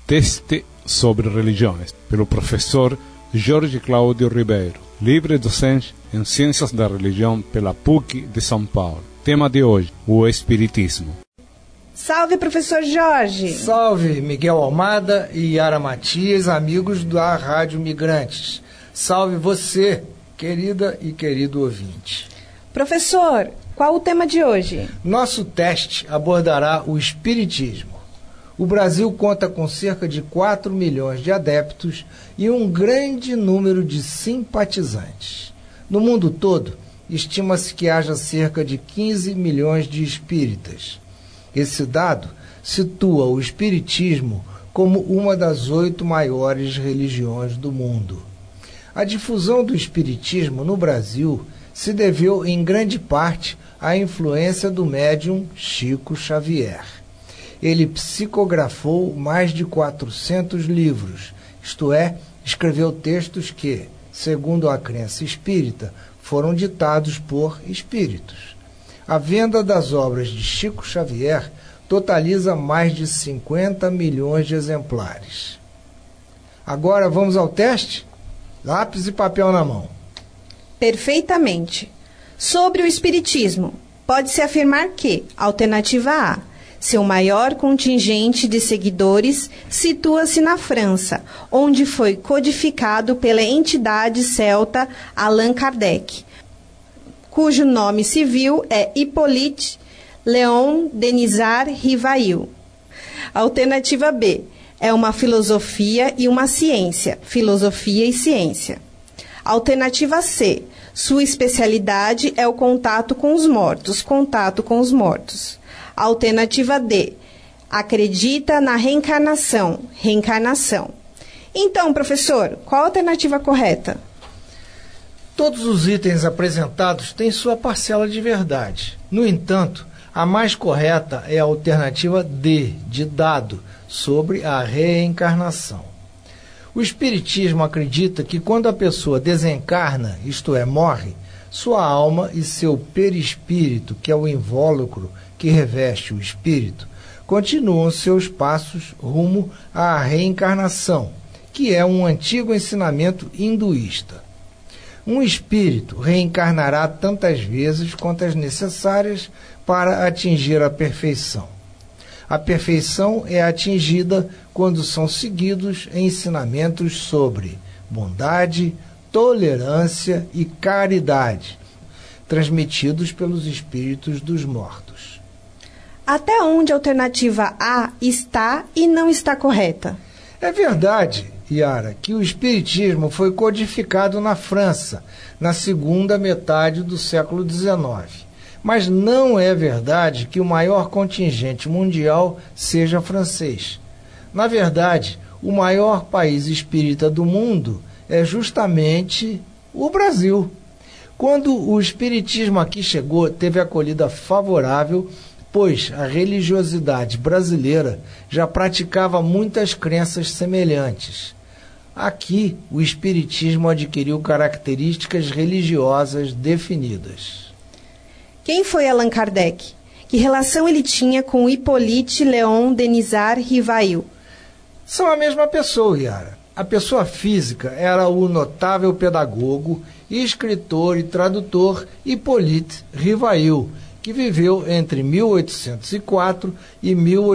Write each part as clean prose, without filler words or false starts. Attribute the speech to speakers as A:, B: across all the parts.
A: Teste sobre religiões, pelo professor Jorge Cláudio Ribeiro, livre docente em Ciências da Religião pela PUC de São Paulo. Tema de hoje, o Espiritismo.
B: Salve, professor Jorge!
C: Salve, Miguel Almada e Yara Matias, amigos da Rádio Migrantes. Salve você, querida e querido ouvinte.
B: Professor, qual o tema de hoje?
C: Nosso teste abordará o Espiritismo. O Brasil conta com cerca de 4 milhões de adeptos e um grande número de simpatizantes. No mundo todo, estima-se que haja cerca de 15 milhões de espíritas. Esse dado situa o Espiritismo como uma das 8 maiores religiões do mundo. A difusão do Espiritismo no Brasil se deveu em grande parte à influência do médium Chico Xavier. Ele psicografou mais de 400 livros, isto é, escreveu textos que, segundo a crença espírita, foram ditados por espíritos. A venda das obras de Chico Xavier totaliza mais de 50 milhões de exemplares. Agora vamos ao teste? Lápis e papel na mão.
B: Perfeitamente. Sobre o Espiritismo, pode-se afirmar que, alternativa A, seu maior contingente de seguidores situa-se na França, onde foi codificado pela entidade celta Allan Kardec, cujo nome civil é Hippolyte Léon Denisard Rivail. Alternativa B, é uma filosofia e uma ciência, filosofia e ciência. Alternativa C, sua especialidade é o contato com os mortos, contato com os mortos. Alternativa D, acredita na reencarnação, reencarnação. Então, professor, qual a alternativa correta?
C: Todos os itens apresentados têm sua parcela de verdade. No entanto, a mais correta é a alternativa D, de dado, sobre a reencarnação. O Espiritismo acredita que quando a pessoa desencarna, isto é, morre, sua alma e seu perispírito, que é o invólucro que reveste o espírito, continuam seus passos rumo à reencarnação, que é um antigo ensinamento hinduísta. Um espírito reencarnará tantas vezes quantas necessárias para atingir a perfeição. A perfeição é atingida quando são seguidos ensinamentos sobre bondade, tolerância e caridade, transmitidos pelos espíritos dos mortos.
B: Até onde a alternativa A está e não está correta?
C: É verdade, Yara, que o Espiritismo foi codificado na França, na segunda metade do século XIX. Mas não é verdade que o maior contingente mundial seja francês. Na verdade, o maior país espírita do mundo é justamente o Brasil. Quando o Espiritismo aqui chegou, teve acolhida favorável, pois a religiosidade brasileira já praticava muitas crenças semelhantes. Aqui, o Espiritismo adquiriu características religiosas definidas.
B: Quem foi Allan Kardec? Que relação ele tinha com Hippolyte Léon Denisard Rivail?
C: São a mesma pessoa, Yara. A pessoa física era o notável pedagogo, escritor e tradutor Hippolyte Rivail, que viveu entre 1804 e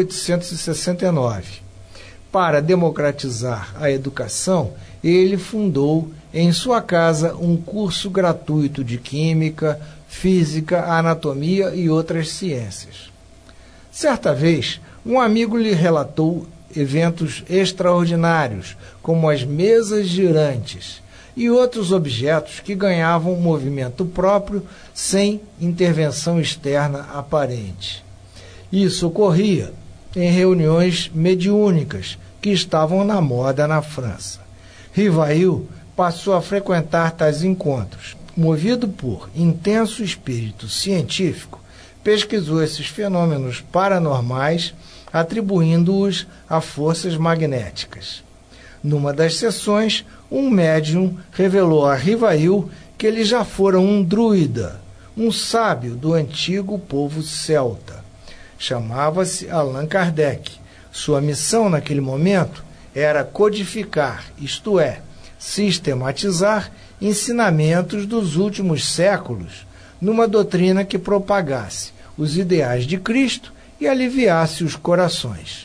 C: 1869. Para democratizar a educação, ele fundou em sua casa um curso gratuito de química, física, anatomia e outras ciências. Certa vez, um amigo lhe relatou eventos extraordinários, como as mesas girantes e outros objetos que ganhavam movimento próprio sem intervenção externa aparente. Isso ocorria em reuniões mediúnicas que estavam na moda na França. Rivail passou a frequentar tais encontros. Movido por intenso espírito científico, pesquisou esses fenômenos paranormais, atribuindo-os a forças magnéticas. Numa das sessões, um médium revelou a Rivail que ele já fora um druida, um sábio do antigo povo celta. Chamava-se Allan Kardec, Sua missão naquele momento era codificar, isto é, sistematizar ensinamentos dos últimos séculos numa doutrina que propagasse os ideais de Cristo e aliviasse os corações.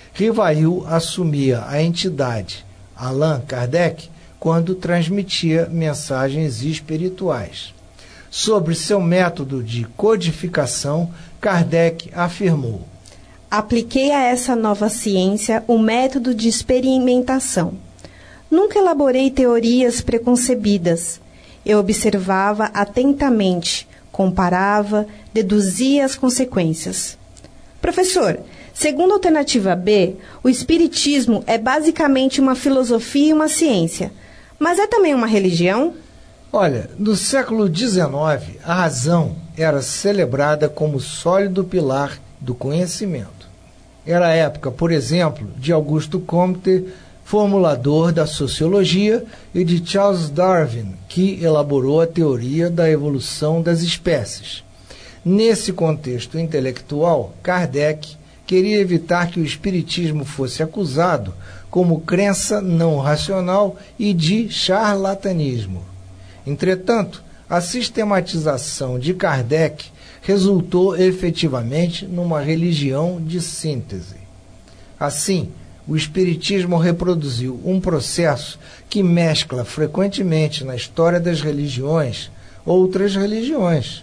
C: Rivail assumia a entidade Allan Kardec quando transmitia mensagens espirituais. Sobre seu método de codificação, Kardec afirmou:
B: apliquei a essa nova ciência o método de experimentação. Nunca elaborei teorias preconcebidas. Eu observava atentamente, comparava, deduzia as consequências. Professor, segundo a alternativa B, o Espiritismo é basicamente uma filosofia e uma ciência, mas é também uma religião?
C: Olha, no século XIX, a razão era celebrada como sólido pilar do conhecimento. Era a época, por exemplo, de Auguste Comte, formulador da sociologia, e de Charles Darwin, que elaborou a teoria da evolução das espécies. Nesse contexto intelectual, Kardec queria evitar que o espiritismo fosse acusado como crença não racional e de charlatanismo. Entretanto, a sistematização de Kardec resultou efetivamente numa religião de síntese. Assim, o Espiritismo reproduziu um processo que mescla frequentemente na história das religiões outras religiões.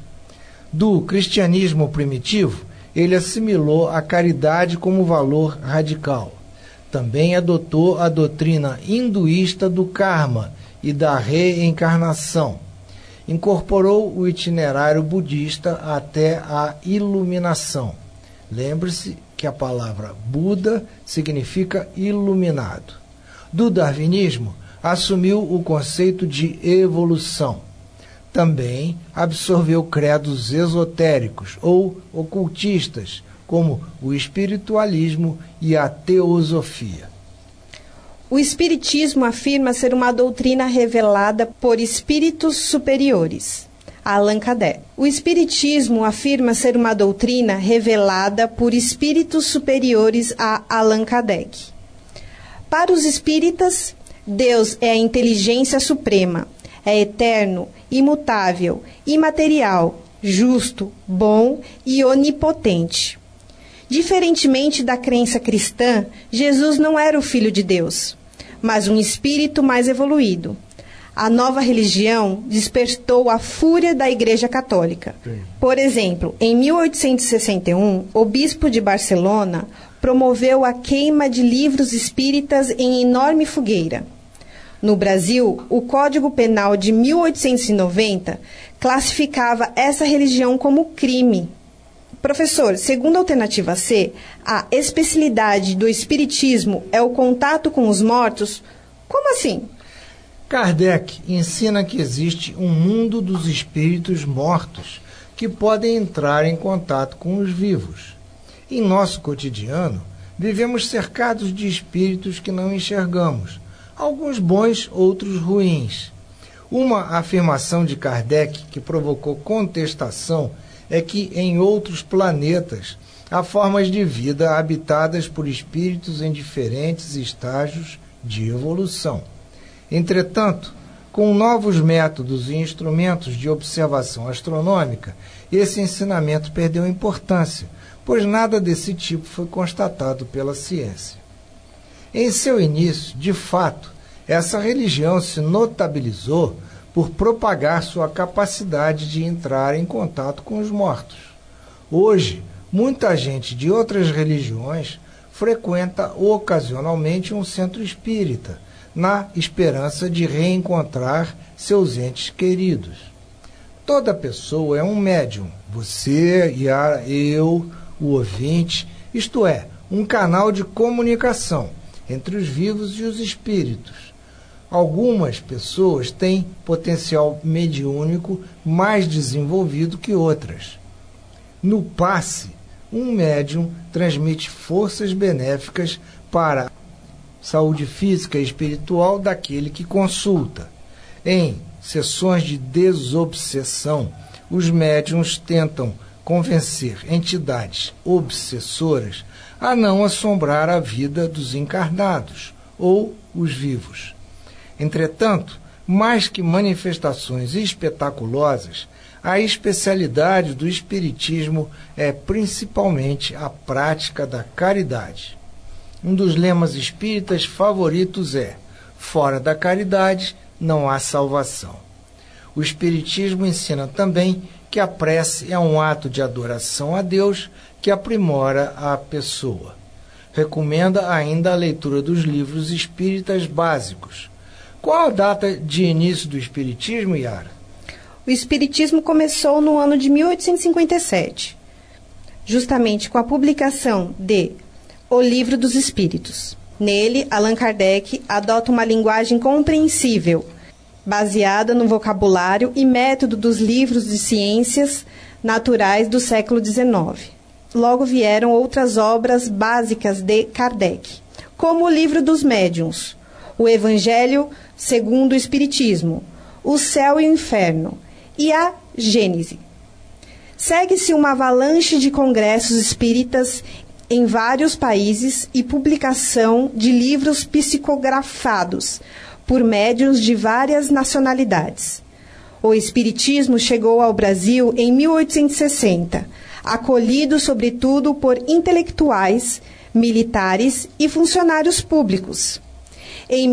C: Do cristianismo primitivo, ele assimilou a caridade como valor radical. Também adotou a doutrina hinduísta do karma e da reencarnação. Incorporou o itinerário budista até a iluminação. Lembre-se que a palavra Buda significa iluminado. Do darwinismo, assumiu o conceito de evolução. Também absorveu credos esotéricos ou ocultistas, como o espiritualismo e a teosofia.
B: O Espiritismo afirma ser uma doutrina revelada por espíritos superiores. Allan Kardec. O Espiritismo afirma ser uma doutrina revelada por espíritos superiores a Allan Kardec. Para os espíritas, Deus é a inteligência suprema, é eterno, imutável, imaterial, justo, bom e onipotente. Diferentemente da crença cristã, Jesus não era o Filho de Deus, mas um espírito mais evoluído. A nova religião despertou a fúria da Igreja Católica. Por exemplo, em 1861, o bispo de Barcelona promoveu a queima de livros espíritas em enorme fogueira. No Brasil, o Código Penal de 1890 classificava essa religião como crime. Professor, segundo a alternativa C, a especialidade do espiritismo é o contato com os mortos? Como assim?
C: Kardec ensina que existe um mundo dos espíritos mortos que podem entrar em contato com os vivos. Em nosso cotidiano, vivemos cercados de espíritos que não enxergamos, alguns bons, outros ruins. Uma afirmação de Kardec que provocou contestação é que em outros planetas há formas de vida habitadas por espíritos em diferentes estágios de evolução. Entretanto, com novos métodos e instrumentos de observação astronômica, esse ensinamento perdeu importância, pois nada desse tipo foi constatado pela ciência. Em seu início, de fato, essa religião se notabilizou por propagar sua capacidade de entrar em contato com os mortos. Hoje, muita gente de outras religiões frequenta ocasionalmente um centro espírita, na esperança de reencontrar seus entes queridos. Toda pessoa é um médium, você, eu, o ouvinte, isto é, um canal de comunicação entre os vivos e os espíritos. Algumas pessoas têm potencial mediúnico mais desenvolvido que outras. No passe, um médium transmite forças benéficas para a saúde física e espiritual daquele que consulta. Em sessões de desobsessão, os médiuns tentam convencer entidades obsessoras a não assombrar a vida dos encarnados ou os vivos. Entretanto, mais que manifestações espetaculosas, a especialidade do espiritismo é principalmente a prática da caridade. Um dos lemas espíritas favoritos é: fora da caridade não há salvação. O espiritismo ensina também que a prece é um ato de adoração a Deus que aprimora a pessoa. Recomenda ainda a leitura dos livros espíritas básicos. Qual a data de início do espiritismo, Yara?
B: O espiritismo começou no ano de 1857, justamente com a publicação de O Livro dos Espíritos. Nele, Allan Kardec adota uma linguagem compreensível, baseada no vocabulário e método dos livros de ciências naturais do século XIX. Logo vieram outras obras básicas de Kardec, como o Livro dos Médiuns, o Evangelho segundo o Espiritismo, o Céu e o Inferno e a Gênese. Segue-se uma avalanche de congressos espíritas em vários países e publicação de livros psicografados por médiuns de várias nacionalidades. O espiritismo chegou ao Brasil em 1860, acolhido sobretudo por intelectuais, militares e funcionários públicos. Em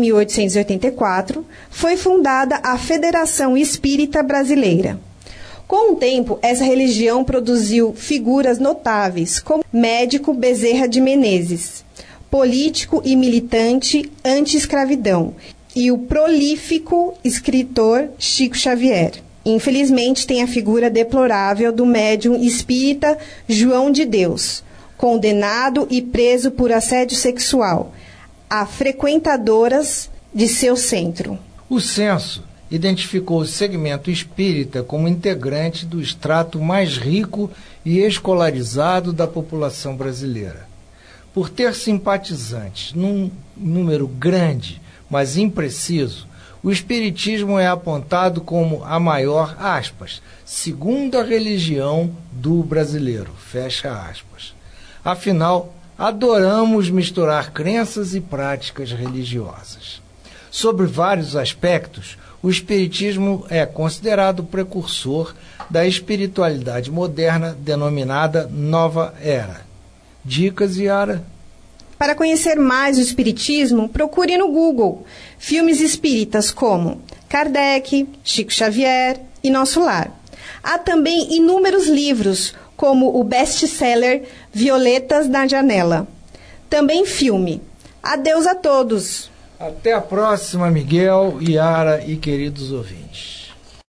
B: 1884, foi fundada a Federação Espírita Brasileira. Com o tempo, essa religião produziu figuras notáveis, como médico Bezerra de Menezes, político e militante anti-escravidão, e o prolífico escritor Chico Xavier. Infelizmente, tem a figura deplorável do médium espírita João de Deus, condenado e preso por assédio sexual a frequentadoras de seu centro.
C: O censo identificou o segmento espírita como integrante do extrato mais rico e escolarizado da população brasileira. Por ter simpatizantes num número grande, mas impreciso, o espiritismo é apontado como a maior, aspas, segunda religião do brasileiro, fecha aspas. Afinal, adoramos misturar crenças e práticas religiosas. Sobre vários aspectos, o espiritismo é considerado o precursor da espiritualidade moderna denominada Nova Era. Dicas, Yara?
B: Para conhecer mais o espiritismo, procure no Google filmes espíritas como Kardec, Chico Xavier e Nosso Lar. Há também inúmeros livros, como o best-seller Violetas na Janela. Também filme. Adeus a todos!
C: Até a próxima, Miguel, Yara e queridos ouvintes.